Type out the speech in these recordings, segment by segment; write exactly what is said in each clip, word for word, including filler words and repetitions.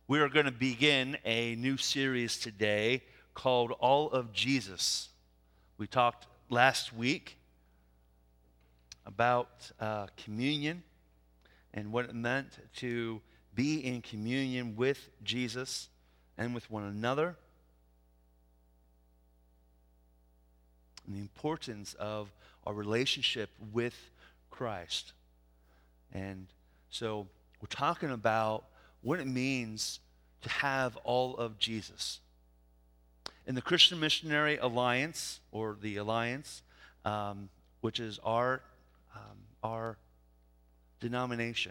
We are going to begin a new series today called All of Jesus. We talked last week about uh, communion and what it meant to be in communion with Jesus and with one another, and the importance of our relationship with Christ. And so we're talking about what it means to have all of Jesus. In the Christian Missionary Alliance, or the Alliance, um, which is our, um, our denomination,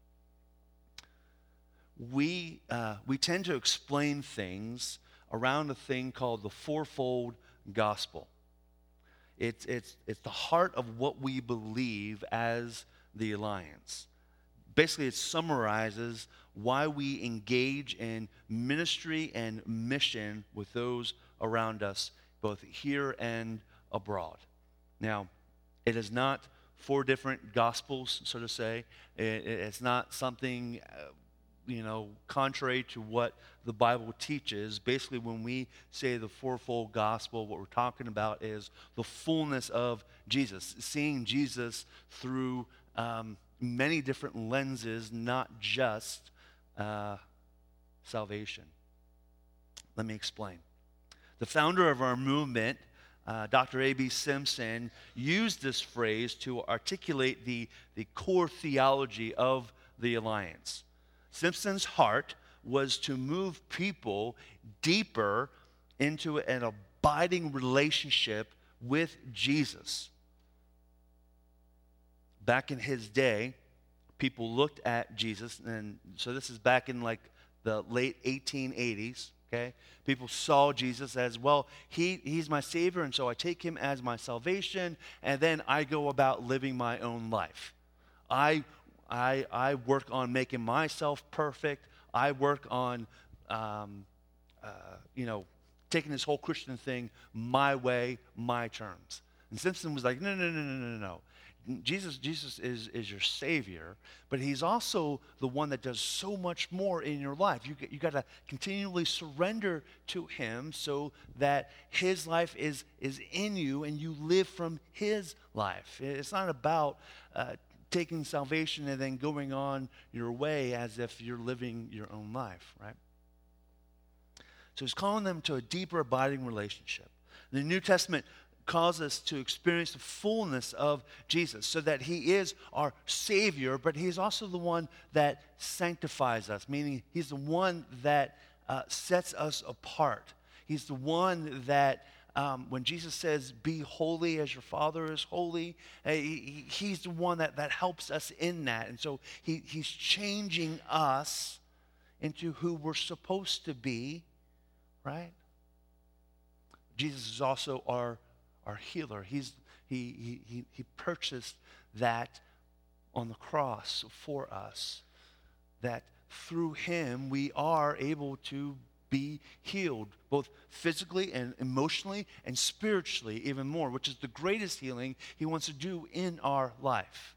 we, uh, we tend to explain things around a thing called the fourfold gospel. It's, it's, it's the heart of what we believe as the Alliance. Basically, it summarizes why we engage in ministry and mission with those around us, both here and abroad. Now, it is not four different gospels, so to say. It, it's not something, uh, you know, contrary to what the Bible teaches. Basically, when we say the fourfold gospel, what we're talking about is the fullness of Jesus, seeing Jesus through um, many different lenses, not just uh, salvation. Let me explain. The founder of our movement, uh, Doctor A B Simpson, used this phrase to articulate the, the core theology of the Alliance. Simpson's heart was to move people deeper into an abiding relationship with Jesus. Back in his day, people looked at Jesus, and so this is back in like the late eighteen eighties, okay? People saw Jesus as, well, he, he's my Savior, and so I take him as my salvation, and then I go about living my own life. I, I, I work on making myself perfect. I work on, um, uh, you know, taking this whole Christian thing my way, my terms. And Simpson was like, no, no, no, no, no, no. Jesus, Jesus is, is your Savior, but he's also the one that does so much more in your life. You, you got to continually surrender to him so that his life is, is in you and you live from his life. It's not about uh, taking salvation and then going on your way as if you're living your own life, right? So he's calling them to a deeper abiding relationship. The New Testament calls us to experience the fullness of Jesus so that he is our Savior, but he's also the one that sanctifies us, meaning he's the one that uh, sets us apart. He's the one that um, when Jesus says, be holy as your Father is holy, uh, he, he's the one that, that helps us in that. And so he, he's changing us into who we're supposed to be, right? Jesus is also our Our healer. He's, he, he, he purchased that on the cross for us, that through him we are able to be healed, both physically and emotionally and spiritually even more, which is the greatest healing he wants to do in our life.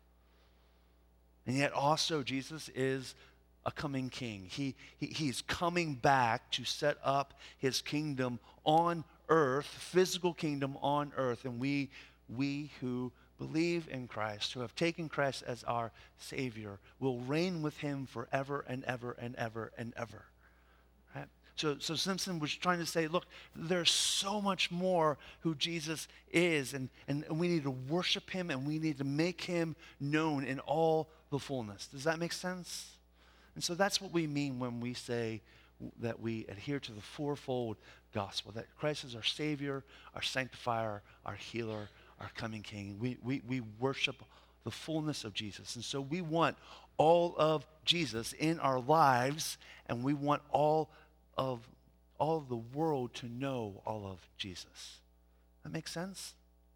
And yet also Jesus is a coming king. He, he He's coming back to set up his kingdom on earth, physical kingdom on earth, and we we who believe in Christ, who have taken Christ as our Savior, will reign with him forever and ever and ever and ever. Right? So, so Simpson was trying to say, look, there's so much more who Jesus is, and, and, and we need to worship him, and we need to make him known in all the fullness. Does that make sense? And so that's what we mean when we say that we adhere to the fourfold gospel, that Christ is our Savior, our sanctifier, our healer, our coming King. We, we, we worship the fullness of Jesus. And so we want all of Jesus in our lives, and we want all of, all of the world to know all of Jesus. That makes sense?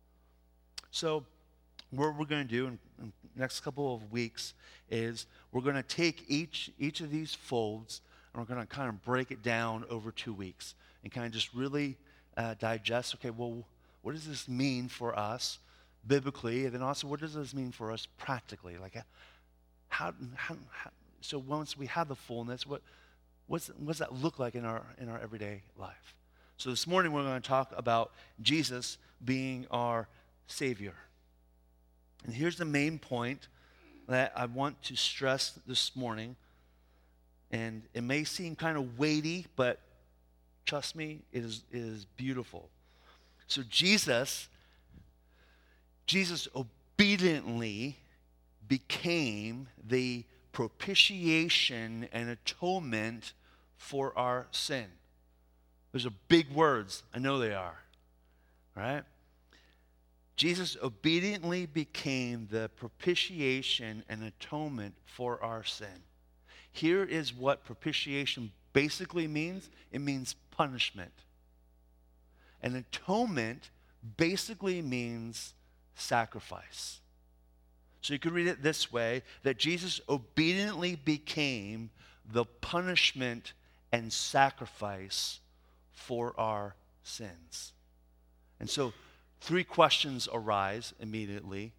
So what we're going to do in, in the next couple of weeks is we're going to take each, each of these folds, and we're going to kind of break it down over two weeks and kind of just really uh, digest, okay, well, what does this mean for us biblically? And then also, what does this mean for us practically? Like, how, how, how so once we have the fullness, what, what's, what's that look like in our, in our everyday life? So this morning we're going to talk about Jesus being our Savior. And here's the main point that I want to stress this morning. And it may seem kind of weighty, but trust me, it is, it is beautiful. So Jesus, Jesus obediently became the propitiation and atonement for our sin. Those are big words. I know they are. Right? Jesus obediently became the propitiation and atonement for our sin. Here is what propitiation basically means. It means punishment. And atonement basically means sacrifice. So you could read it this way, that Jesus obediently became the punishment and sacrifice for our sins. And so three questions arise immediately.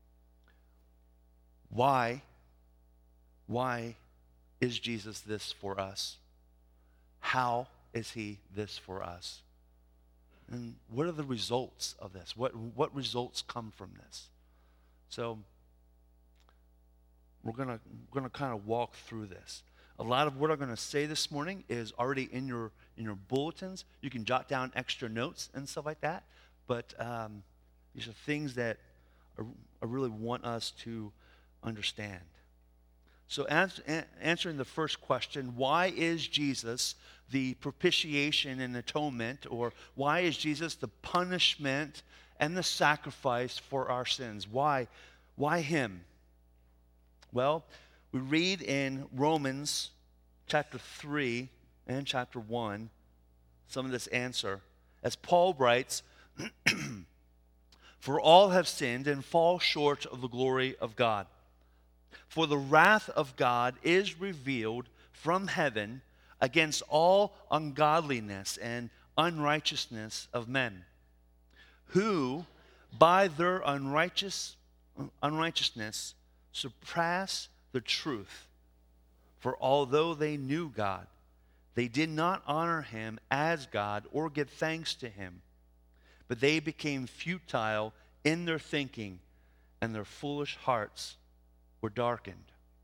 Why? Why is Jesus this for us? How is he this for us? And what are the results of this? What, what results come from this? So we're going to we're going to kind of walk through this. A lot of what I'm going to say this morning is already in your in your bulletins. You can jot down extra notes and stuff like that. But um, these are things that I, I really want us to understand. So ans- a- answering the first question, why is Jesus the propitiation and atonement, or why is Jesus the punishment and the sacrifice for our sins? Why, why him? Well, we read in Romans chapter three and chapter one some of this answer. As Paul writes, for all have sinned and fall short of the glory of God. For the wrath of God is revealed from heaven against all ungodliness and unrighteousness of men, who by their unrighteous, unrighteousness surpass the truth. For although they knew God, they did not honor him as God or give thanks to him, but they became futile in their thinking, and their foolish hearts were darkened.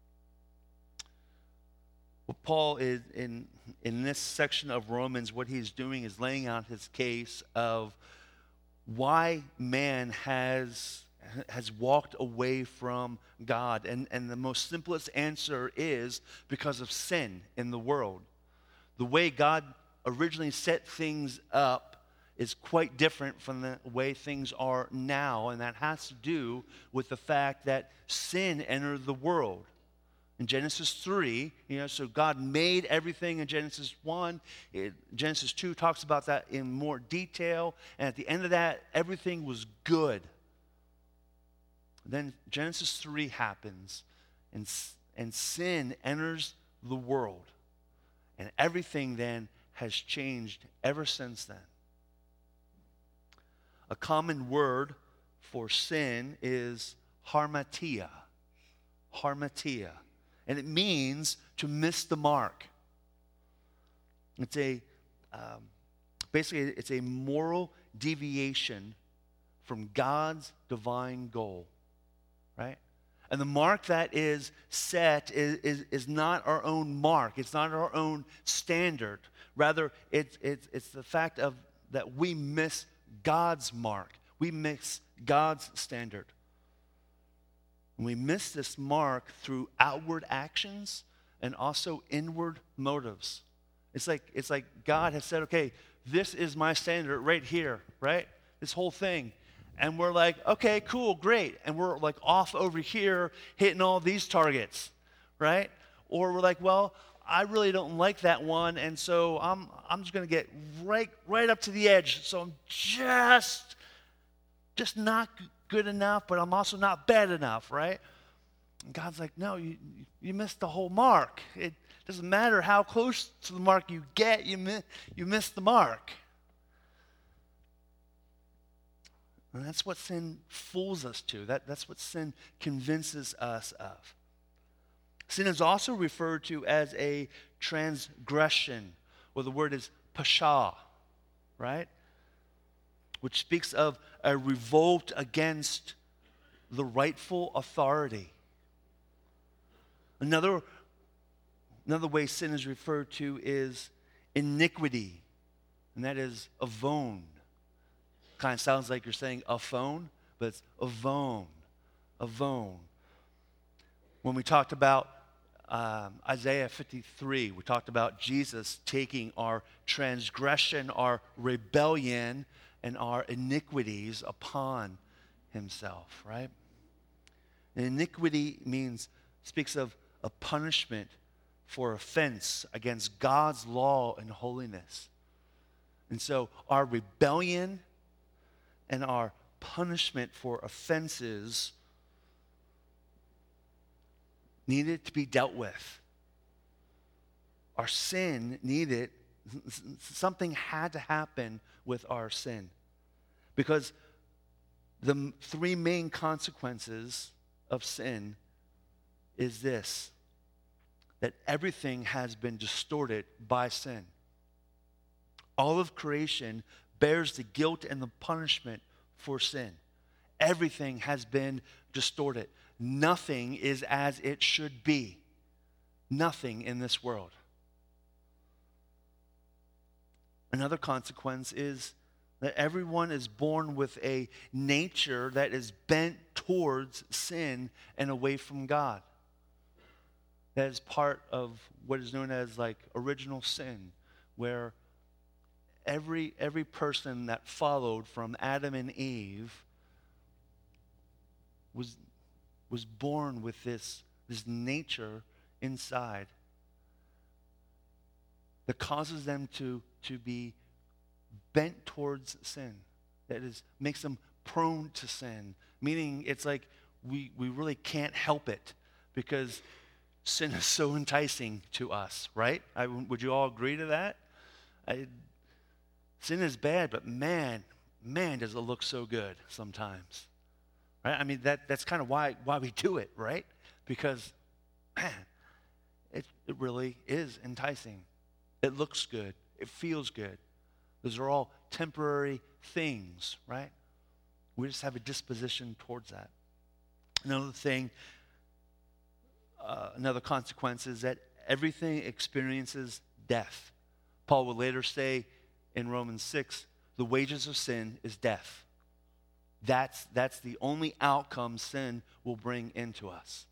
What Paul is in in this section of Romans, what he's doing is laying out his case of why man has has walked away from God. And, and the most simplest answer is because of sin in the world. The way God originally set things up is quite different from the way things are now, and that has to do with the fact that sin entered the world. In Genesis three, you know, so God made everything in Genesis one. It, Genesis two talks about that in more detail, and at the end of that, everything was good. Then Genesis three happens, and, and sin enters the world. And everything then has changed ever since then. A common word for sin is harmatia. Harmatia. And it means to miss the mark. It's a, um, basically, it's a moral deviation from God's divine goal. Right? And the mark that is set is, is, is not our own mark. It's not our own standard. Rather, it's, it's, it's the fact of that we miss God's mark. We miss God's standard. And we miss this mark through outward actions and also inward motives. It's like, it's like God has said, okay, this is my standard right here, right? This whole thing. And we're like, okay, cool, great. And we're like off over here hitting all these targets, right? Or we're like, well, I really don't like that one, and so I'm I'm just going to get right right up to the edge. So I'm just just not good enough, but I'm also not bad enough, right? And God's like, no, you you missed the whole mark. It doesn't matter how close to the mark you get, you miss you miss the mark. And that's what sin fools us to. That, that's what sin convinces us of. Sin is also referred to as a transgression, or the word is pasha, right? Which speaks of a revolt against the rightful authority. Another, another way sin is referred to is iniquity, and that is avon. Kind of sounds like you're saying a phone, but it's avon, avon. When we talked about um, Isaiah fifty-three, we talked about Jesus taking our transgression, our rebellion, and our iniquities upon himself, right? And iniquity means, speaks of a punishment for offense against God's law and holiness. And so our rebellion and our punishment for offenses needed to be dealt with. Our sin needed, something had to happen with our sin. Because the three main consequences of sin is this, that everything has been distorted by sin. All of creation bears the guilt and the punishment for sin. Everything has been distorted. Nothing is as it should be. Nothing in this world. Another consequence is that everyone is born with a nature that is bent towards sin and away from God. That is part of what is known as like original sin, where every every person that followed from Adam and Eve was was born with this, this nature inside that causes them to, to be bent towards sin. That is, makes them prone to sin. Meaning it's like we, we really can't help it because sin is so enticing to us, right? I, would you all agree to that? I, sin is bad, but man, man, does it look so good sometimes. Right? I mean, that, that's kind of why, why we do it, right? Because, man, it, it really is enticing. It looks good. It feels good. Those are all temporary things, right? We just have a disposition towards that. Another thing, uh, another consequence is that everything experiences death. Paul will later say in Romans six, the wages of sin is death. That's, that's the only outcome sin will bring into us.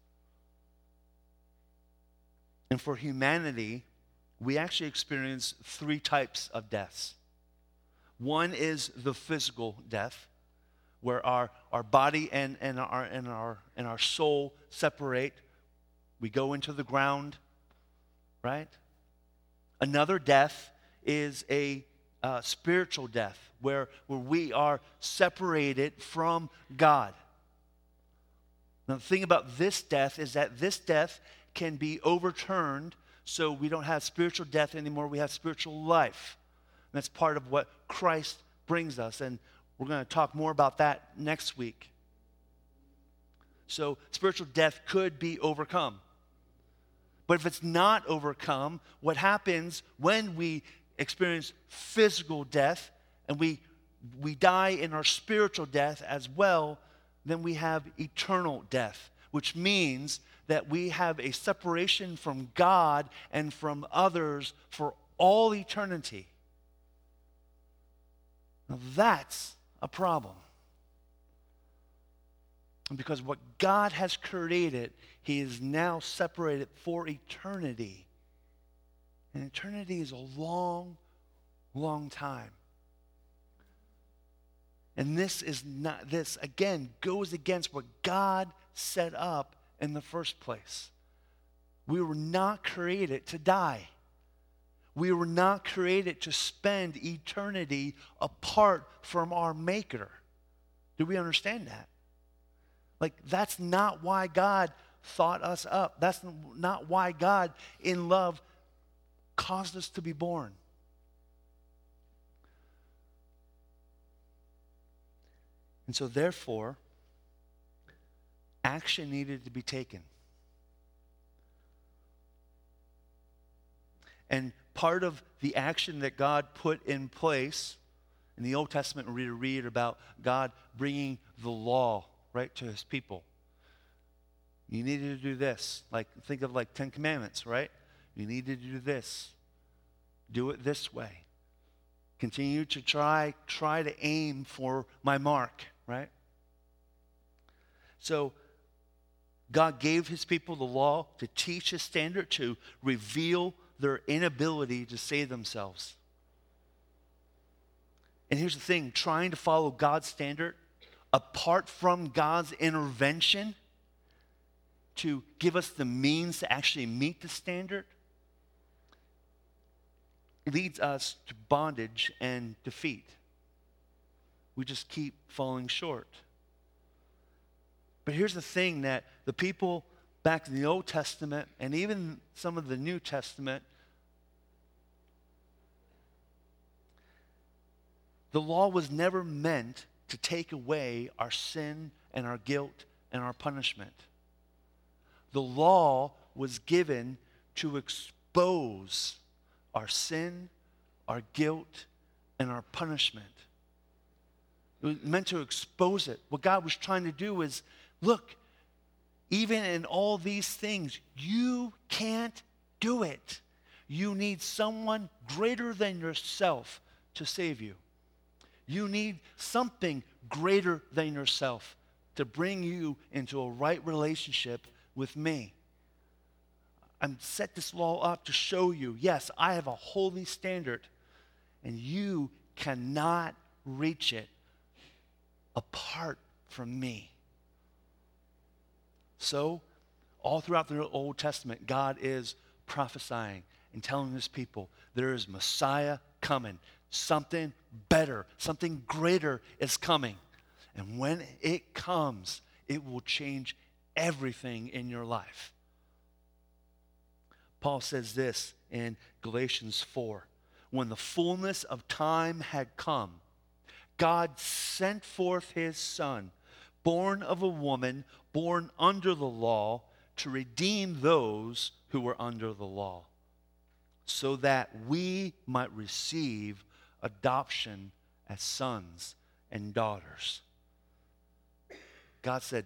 And for humanity, we actually experience three types of deaths. One is the physical death, where our, our body and, and, our, and, our, and our soul separate. We go into the ground, right? Another death is a uh, spiritual death, where, where we are separated from God. Now, the thing about this death is that this death can be overturned, so we don't have spiritual death anymore, we have spiritual life. And that's part of what Christ brings us, and we're going to talk more about that next week. So spiritual death could be overcome. But if it's not overcome, what happens when we experience physical death and we, we die in our spiritual death as well, then we have eternal death, which means that we have a separation from God and from others for all eternity. Now that's a problem. Because what God has created, He is now separated for eternity. And eternity is a long, long time. And this is not, this again goes against what God set up in the first place. We were not created to die. We were not created to spend eternity apart from our Maker. Do we understand that? Like, that's not why God thought us up. That's not why God, in love, caused us to be born. And so, therefore, action needed to be taken. And part of the action that God put in place in the Old Testament, we read about God bringing the law, right, to his people. You needed to do this. Like, think of like Ten Commandments, right? You need to do this. Do it this way. Continue to try, try to aim for my mark, right? So God gave his people the law to teach his standard, to reveal their inability to save themselves. And here's the thing, trying to follow God's standard apart from God's intervention to give us the means to actually meet the standard leads us to bondage and defeat. We just keep falling short. But here's the thing, that the people back in the Old Testament and even some of the New Testament, the law was never meant to take away our sin and our guilt and our punishment. The law was given to expose our sin, our guilt, and our punishment. It was meant to expose it. What God was trying to do is, look, even in all these things, you can't do it. You need someone greater than yourself to save you. You need something greater than yourself to bring you into a right relationship with me. I'm set this law up to show you, yes, I have a holy standard, and you cannot reach it apart from me. So, all throughout the Old Testament, God is prophesying and telling his people there is Messiah coming. Something better, something greater is coming. And when it comes, it will change everything in your life. Paul says this in Galatians four. When the fullness of time had come, God sent forth his Son, born of a woman, born under the law, to redeem those who were under the law, so that we might receive adoption as sons and daughters. God said,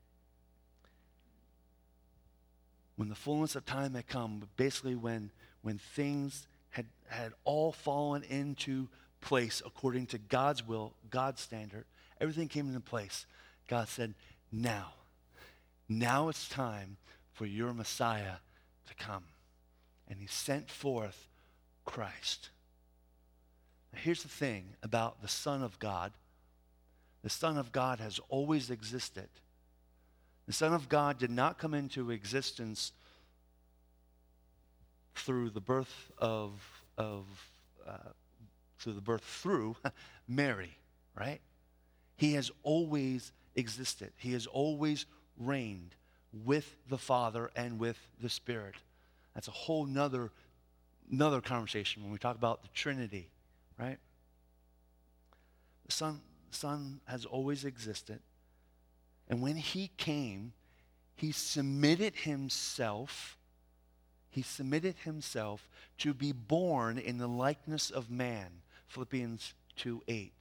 when the fullness of time had come, basically when, when things had, had all fallen into place according to God's will, God's standard, everything came into place. God said, now, now it's time for your Messiah to come. And he sent forth Christ. Now, here's the thing about the Son of God. The Son of God has always existed. The Son of God did not come into existence through the birth of, of uh, through the birth through Mary, right? He has always existed. He has always reigned with the Father and with the Spirit. That's a whole nother, another conversation when we talk about the Trinity, right? The Son, the Son has always existed. And when he came, he submitted himself, he submitted himself to be born in the likeness of man, Philippians two eight.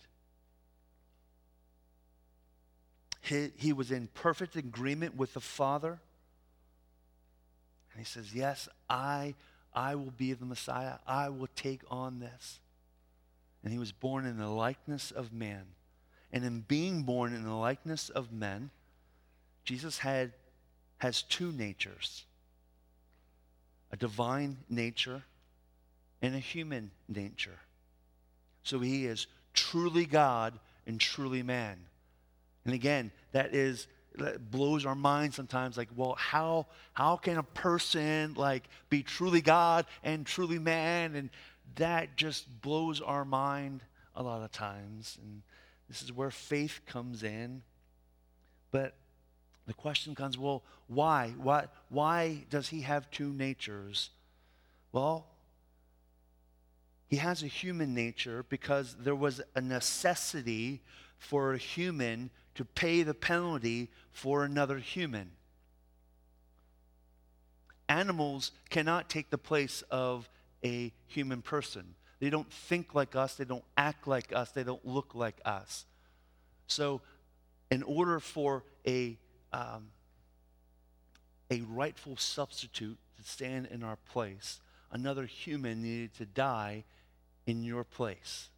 He, he was in perfect agreement with the Father. And he says, yes, I, I will be the Messiah. I will take on this. And he was born in the likeness of man. And in being born in the likeness of men, Jesus had has two natures, a divine nature and a human nature. So he is truly God and truly man. And again, that is that blows our mind sometimes, like, well, how how can a person like be truly God and truly man? And that just blows our mind a lot of times. And this is where faith comes in. But the question comes, well, why? Why, why does he have two natures? Well, he has a human nature because there was a necessity for a human to pay the penalty for another human. Animals cannot take the place of a human person. They don't think like us. They don't act like us. They don't look like us. So in order for a, um, a rightful substitute to stand in our place, another human needed to die in your place.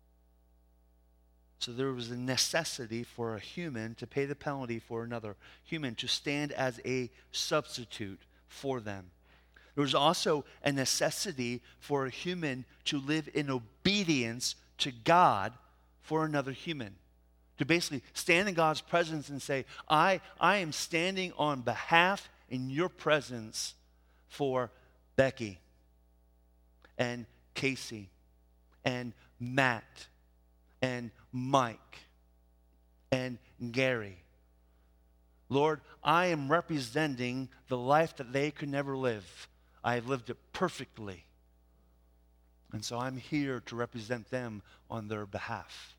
So there was a necessity for a human to pay the penalty for another human, to stand as a substitute for them. There was also a necessity for a human to live in obedience to God for another human. To basically stand in God's presence and say, I, I am standing on behalf in your presence for Becky and Casey and Matt and Mike and Gary. Lord, I am representing the life that they could never live. I have lived it perfectly. And so I'm here to represent them on their behalf.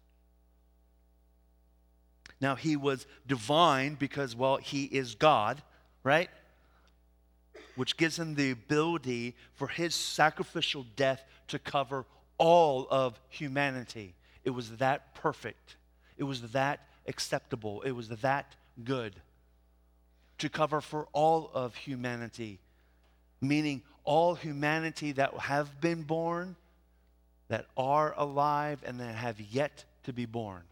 Now, he was divine because, well, he is God, right? Which gives him the ability for his sacrificial death to cover all of humanity. It was that perfect. It was that acceptable. It was that good. To cover for all of humanity. Meaning all humanity that have been born, that are alive, and that have yet to be born.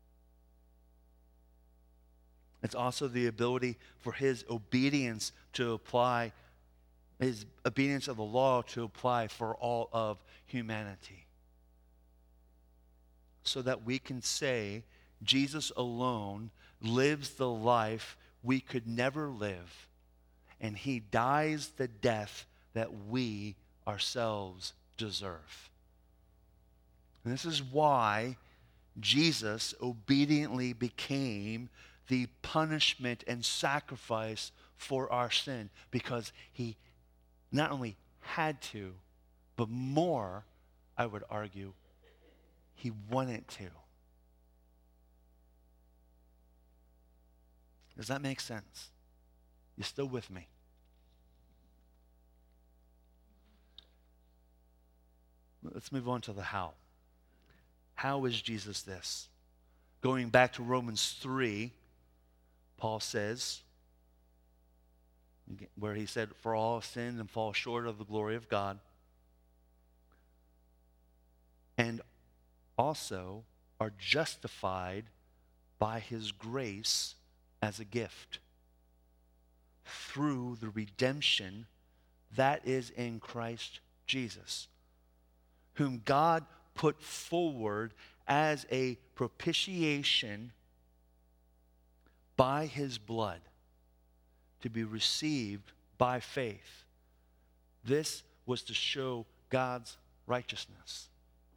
It's also the ability for his obedience to apply, his obedience of the law to apply for all of humanity. So that we can say Jesus alone lives the life we could never live, and he dies the death that we ourselves deserve. And this is why Jesus obediently became the punishment and sacrifice for our sin, because he not only had to, but more, I would argue, he wanted to. Does that make sense? You still with me? Let's move on to the how. How is Jesus this? Going back to Romans three, Paul says, where he said, for all have sinned and fall short of the glory of God, and also are justified by his grace as a gift through the redemption that is in Christ Jesus, whom God put forward as a propitiation by his blood to be received by faith. This was to show God's righteousness.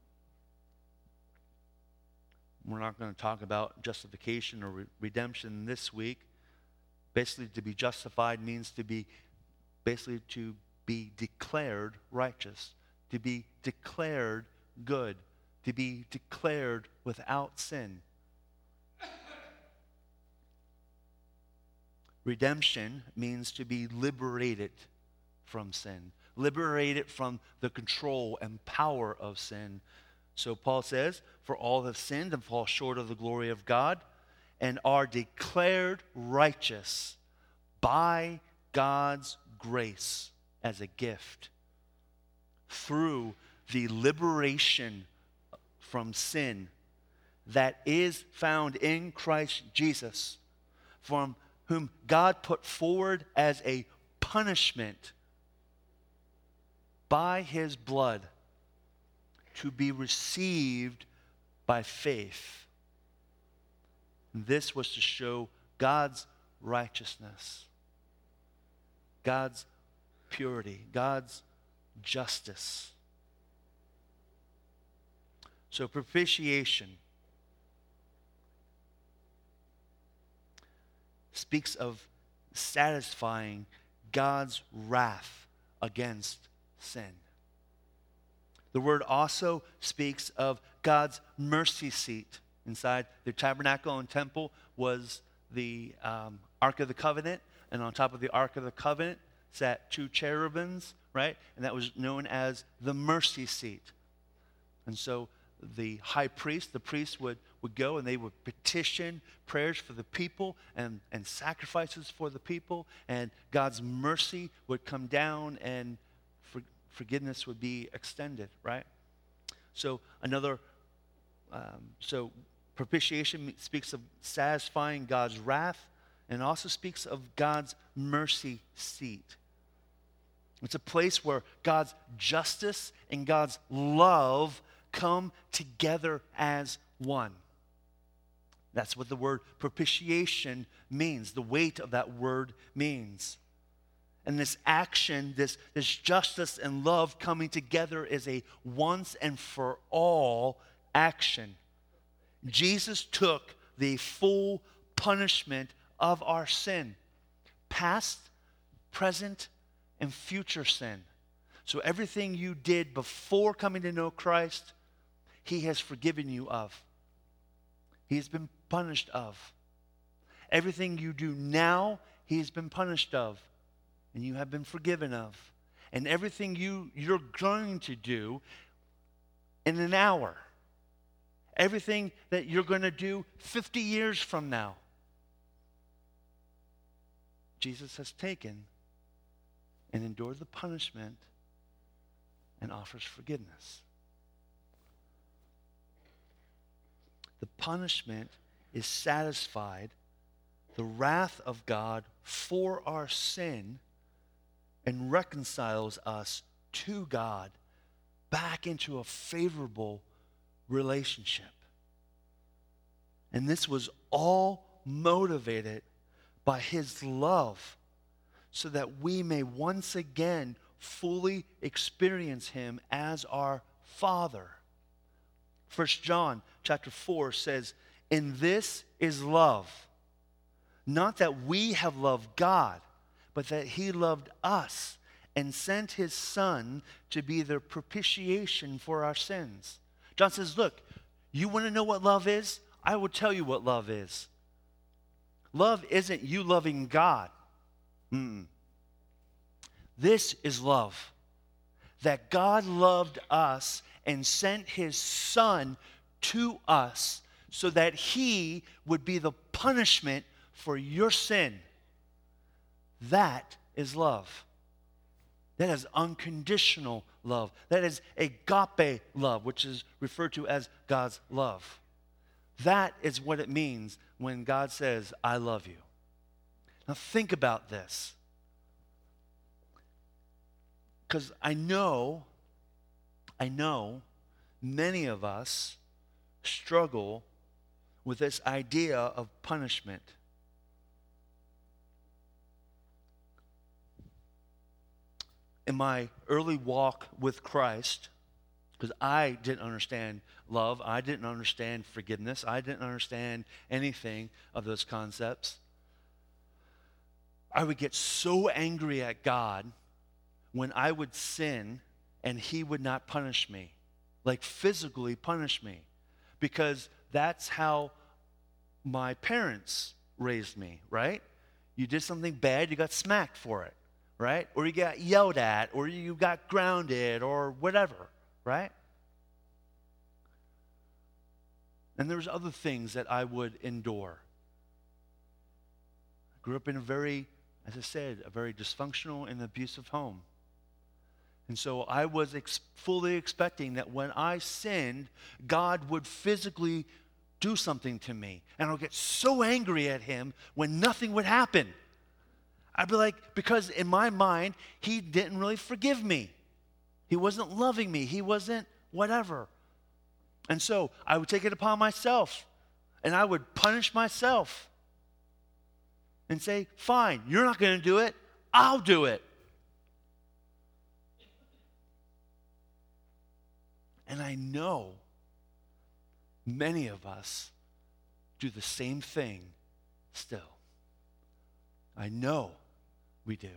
We're not going to talk about justification or re- redemption this week. Basically, to be justified means to be, basically to be declared righteous, to be declared good, to be declared without sin. Redemption means to be liberated from sin, liberated from the control and power of sin. So Paul says, for all have sinned and fall short of the glory of God, and are declared righteous by God's grace as a gift through the liberation from sin that is found in Christ Jesus, from whom God put forward as a punishment by his blood to be received by faith. This was to show God's righteousness, God's purity, God's justice. So propitiation speaks of satisfying God's wrath against sin. The word also speaks of God's mercy seat. Inside the tabernacle and temple was the um, Ark of the Covenant, and on top of the Ark of the Covenant, sat two cherubims, right? And that was known as the mercy seat. And so the high priest, the priest would, would go and they would petition prayers for the people and, and sacrifices for the people. And God's mercy would come down and for, forgiveness would be extended, right? So another, um, so propitiation speaks of satisfying God's wrath and also speaks of God's mercy seat. It's a place where God's justice and God's love come together as one. That's what the word propitiation means, the weight of that word means. And this action, this, this justice and love coming together is a once and for all action. Jesus took the full punishment of our sin, past, present, and future sin. So everything you did before coming to know Christ, He has forgiven you of. He has been punished of. Everything you do now, He has been punished of, and you have been forgiven of. And everything you, you're going to do in an hour, everything that you're going to do fifty years from now, Jesus has taken and endured the punishment and offers forgiveness. The punishment is satisfied, the wrath of God for our sin, and reconciles us to God back into a favorable relationship. And this was all motivated by His love, so that we may once again fully experience Him as our Father. First John chapter four says, "In this is love, not that we have loved God, but that He loved us and sent His Son to be the propitiation for our sins." John says, look, you want to know what love is? I will tell you what love is. Love isn't you loving God. Mm-mm. This is love. That God loved us and sent His Son to us so that He would be the punishment for your sin. That is love. That is unconditional love. That is agape love, which is referred to as God's love. That is what it means when God says, I love you. Now think about this. Because I know, I know many of us struggle with this idea of punishment. In my early walk with Christ, because I didn't understand love, I didn't understand forgiveness, I didn't understand anything of those concepts, I would get so angry at God when I would sin and He would not punish me, like physically punish me, because that's how my parents raised me, right? You did something bad, you got smacked for it, right? Or you got yelled at, or you got grounded, or whatever, right? And there's other things that I would endure. I grew up in a very, as I said, a very dysfunctional and abusive home. And so I was ex- fully expecting that when I sinned, God would physically do something to me. And I'll get so angry at Him when nothing would happen. I'd be like, because in my mind, He didn't really forgive me. He wasn't loving me. He wasn't whatever. And so I would take it upon myself. And I would punish myself. And say, fine, you're not going to do it. I'll do it. And I know many of us do the same thing still. I know we do.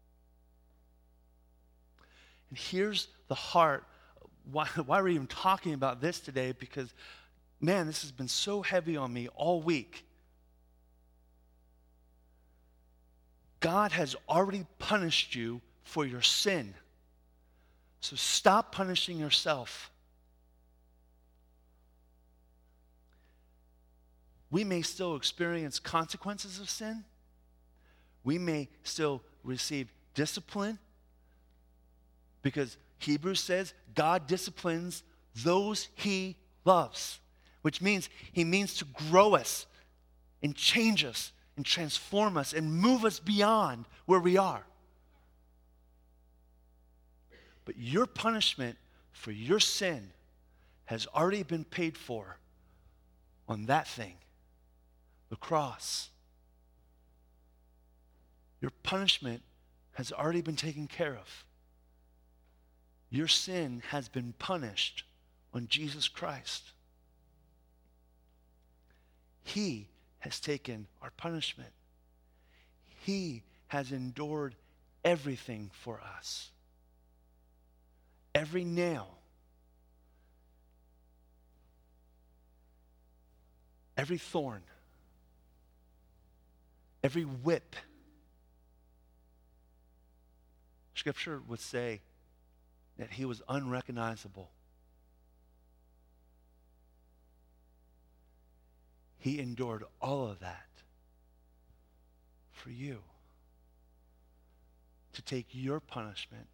And here's the heart. Why, why we're even talking about this today? Because, man, this has been so heavy on me all week. God has already punished you for your sin. So stop punishing yourself. We may still experience consequences of sin. We may still receive discipline, because Hebrews says God disciplines those he loves, which means he means to grow us and change us and transform us and move us beyond where we are. But your punishment for your sin has already been paid for on that thing, the cross. Your punishment has already been taken care of. Your sin has been punished on Jesus Christ. He has taken our punishment. He has endured everything for us. Every nail, every thorn, every whip. Scripture would say that he was unrecognizable. He endured all of that for you, to take your punishment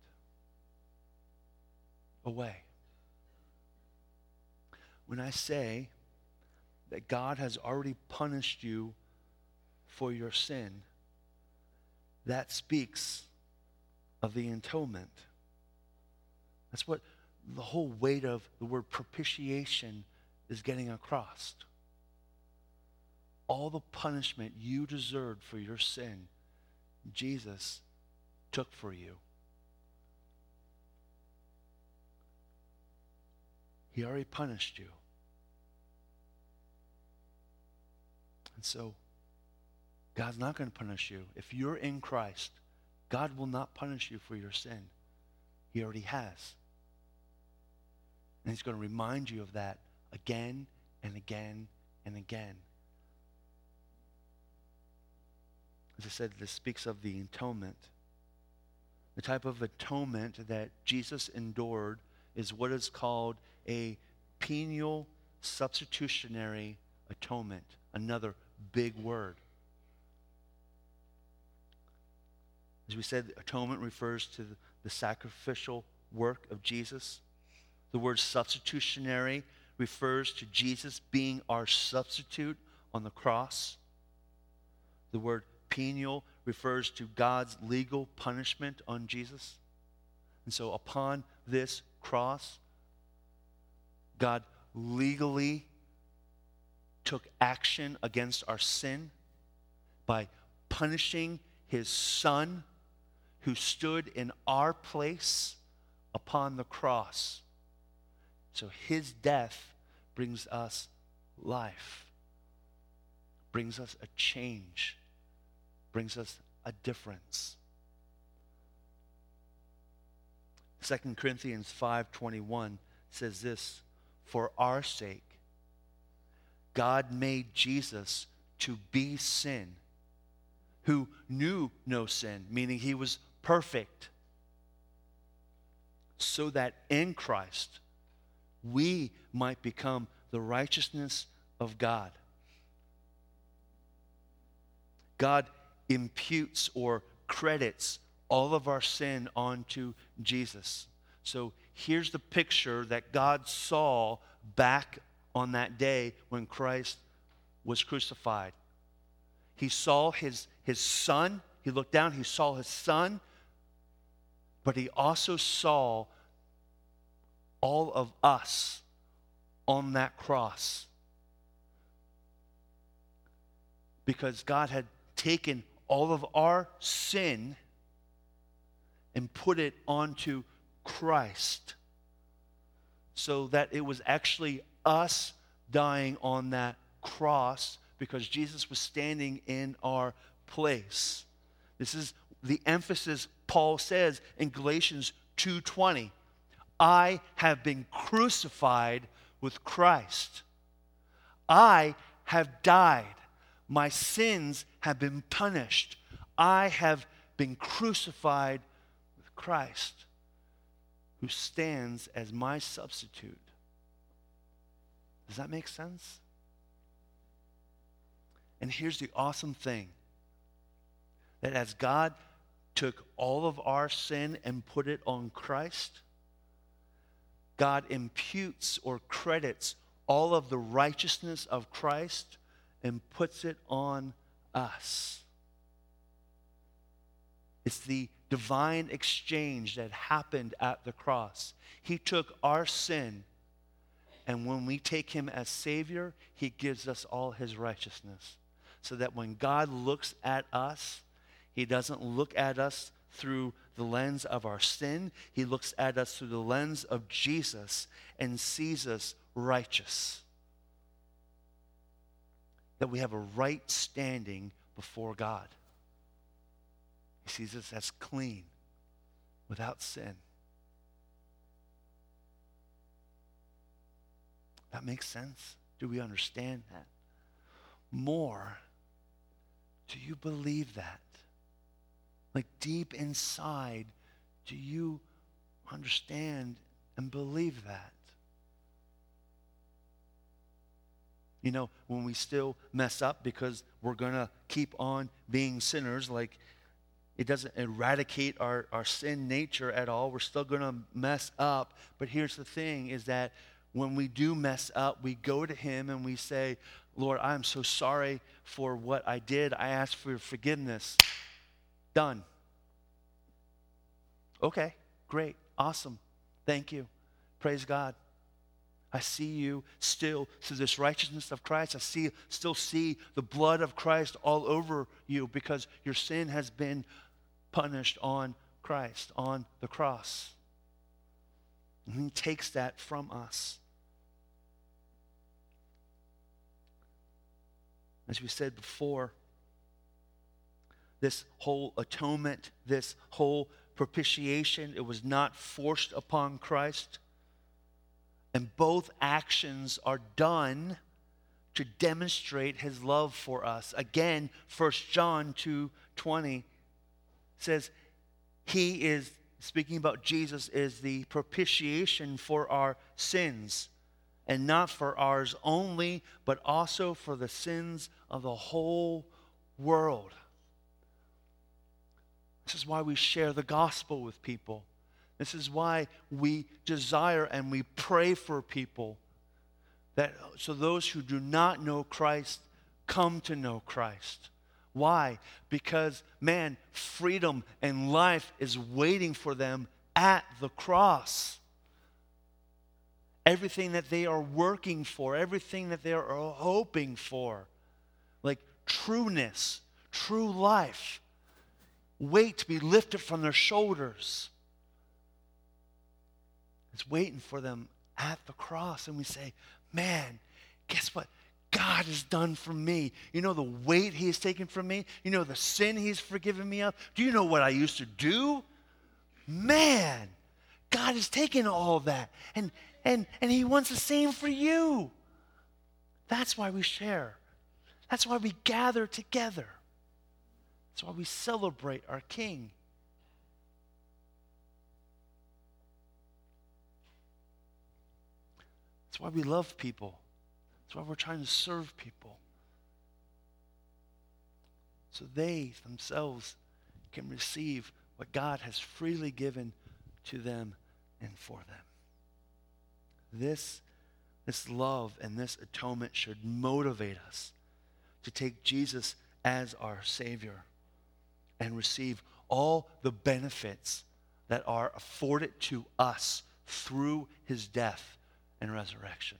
away. When I say that God has already punished you for your sin, that speaks of the atonement. That's what the whole weight of the word propitiation is getting across. All the punishment you deserved for your sin, Jesus took for you. He already punished you. And so, God's not going to punish you. If you're in Christ, God will not punish you for your sin. He already has. And he's going to remind you of that again and again and again. As I said, this speaks of the atonement. The type of atonement that Jesus endured is what is called a penal substitutionary atonement. Another big word. As we said, atonement refers to the, the sacrificial work of Jesus. The word substitutionary refers to Jesus being our substitute on the cross. The word penal refers to God's legal punishment on Jesus. And so upon this cross, God legally took action against our sin by punishing his Son, who stood in our place upon the cross. So his death brings us life, brings us a change, brings us a difference. Second Corinthians five twenty-one says this, "For our sake, God made Jesus to be sin, who knew no sin," meaning he was perfect, "so that in Christ we might become the righteousness of God." God imputes or credits all of our sin onto Jesus. So here's the picture that God saw back on that day when Christ was crucified. He saw his, his Son. He looked down, he saw his Son, but he also saw all of us on that cross. Because God had taken all of our sin and put it onto Christ, so that it was actually us dying on that cross because Jesus was standing in our place. This is the emphasis Paul says in Galatians two twenty. I have been crucified with Christ. I have died. My sins have been punished. I have been crucified with Christ, who stands as my substitute. Does that make sense? And here's the awesome thing, that as God took all of our sin and put it on Christ, God imputes or credits all of the righteousness of Christ and puts it on us. It's the divine exchange that happened at the cross. He took our sin, and when we take him as Savior, he gives us all his righteousness. So that when God looks at us, he doesn't look at us through the lens of our sin. He looks at us through the lens of Jesus and sees us righteous. That we have a right standing before God. He sees us as clean, without sin. That makes sense? Do we understand that? More, do you believe that? Like deep inside, do you understand and believe that? You know, when we still mess up because we're going to keep on being sinners, like it doesn't eradicate our, our sin nature at all. We're still going to mess up. But here's the thing, is that when we do mess up, we go to him and we say, Lord, I'm so sorry for what I did. I ask for forgiveness. Done. Okay, great, awesome. Thank you. Praise God. I see you still through this righteousness of Christ. I see, still see the blood of Christ all over you because your sin has been punished on Christ, on the cross. And he takes that from us. As we said before, this whole atonement, this whole propitiation, it was not forced upon Christ. And both actions are done to demonstrate his love for us. Again, First John two twenty says, he is, speaking about Jesus, is the propitiation for our sins. And not for ours only, but also for the sins of the whole world. This is why we share the gospel with people. This is why we desire and we pray for people, that so those who do not know Christ come to know Christ. Why? Because, man, freedom and life is waiting for them at the cross. Everything that they are working for, everything that they are hoping for, like trueness, true life, weight to be lifted from their shoulders. It's waiting for them at the cross. And we say, man, guess what? God has done for me. You know the weight he has taken from me? You know the sin he's forgiven me of? Do you know what I used to do? Man, God has taken all that. And, and, and he wants the same for you. That's why we share. That's why we gather together. That's why we celebrate our King. That's why we love people. That's why we're trying to serve people. So they themselves can receive what God has freely given to them and for them. This, this love and this atonement should motivate us to take Jesus as our Savior and receive all the benefits that are afforded to us through his death and resurrection.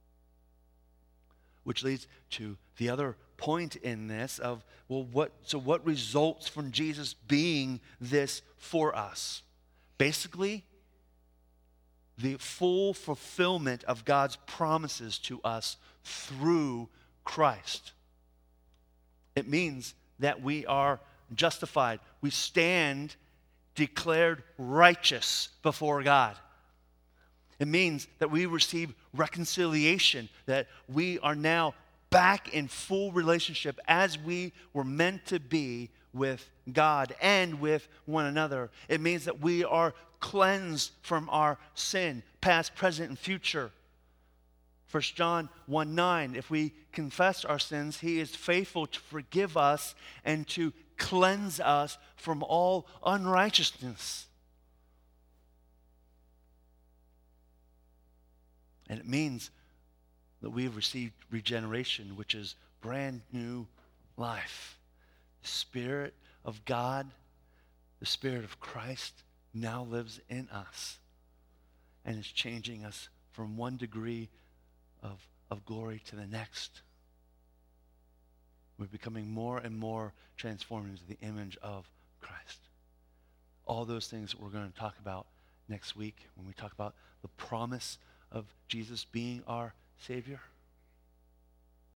Which leads to the other point in this of, well, what, so what results from Jesus being this for us? Basically, the full fulfillment of God's promises to us through Christ. It means that we are justified. We stand declared righteous before God. It means that we receive reconciliation, that we are now back in full relationship as we were meant to be with God and with one another. It means that we are cleansed from our sin, past, present, and future. First John one nine, if we confess our sins, he is faithful to forgive us and to cleanse us from all unrighteousness. And it means that we have received regeneration, which is brand new life. The Spirit of God, the Spirit of Christ now lives in us and is changing us from one degree of, of glory to the next. We're becoming more and more transformed into the image of Christ. All those things that we're going to talk about next week when we talk about the promise of Jesus being our Savior.